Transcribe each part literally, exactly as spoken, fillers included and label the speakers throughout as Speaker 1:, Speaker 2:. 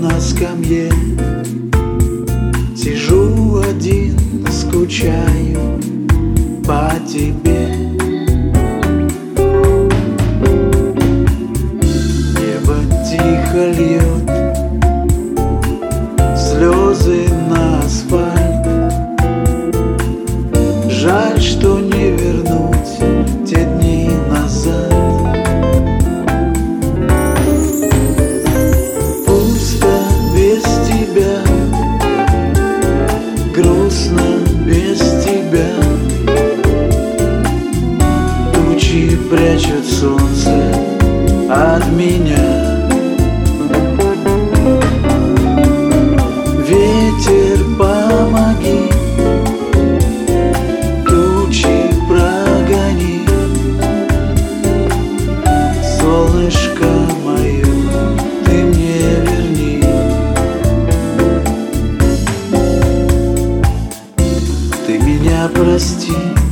Speaker 1: на скамье, сижу один, скучаю по тебе. Небо тихо льет слезы на асфальт. Жаль, что не вернуть те дни назад. Пусто без тебя, грустно без тебя. Тучи прячут солнце от меня. Ветер, помоги, тучи прогони. Солнышко мое, ты мне верни. Ты меня прости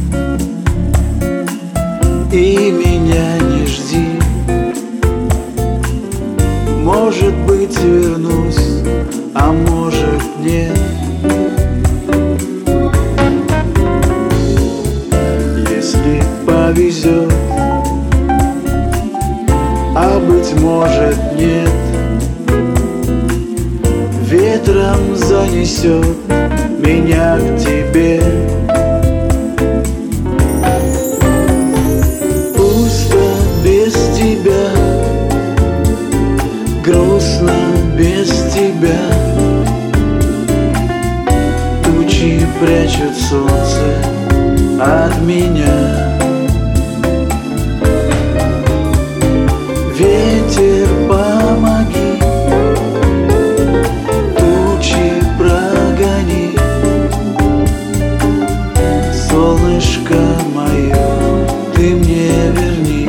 Speaker 1: и меня не жди. Может быть, вернусь, а может нет. Если повезет, а быть может нет, ветром занесет меня к тебе. Пусто без тебя, грустно без тебя. Тучи прячут солнце от меня. Ветер, помоги, тучи прогони. Солнышко мое, ты мне верни.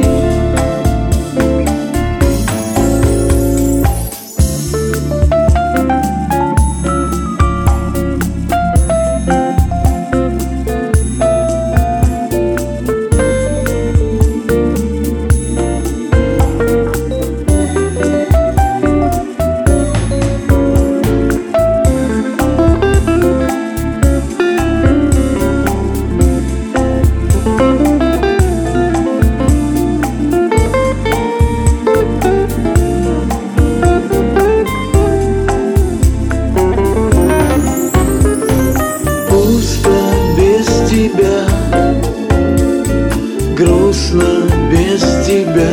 Speaker 1: Грустно без тебя.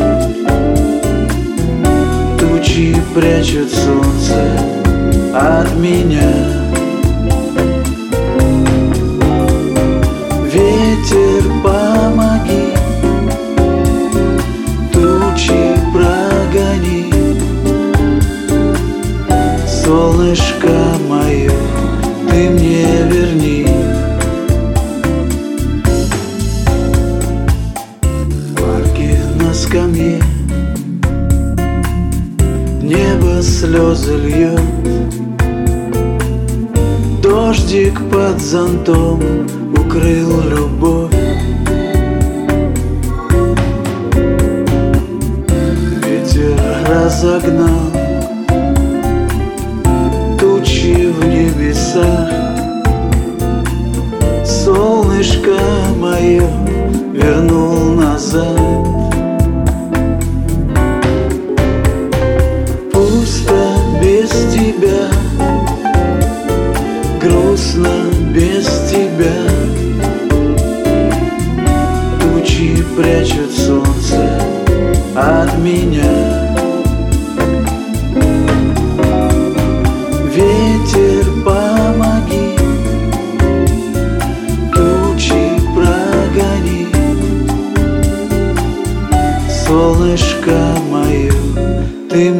Speaker 1: Тучи прячут солнце от меня. Ветер, помоги, тучи прогони. Солнышко мое, ты мне верни. На скамье небо слезы льет, дождик под зонтом укрыл любовь. Ветер разогнал тучи в небесах. Солнышко мое вернул назад. Пусто без тебя, грустно без тебя. Тучи прячут солнце от меня. Ветер, помоги, тучи прогони. Солнышко мое, ты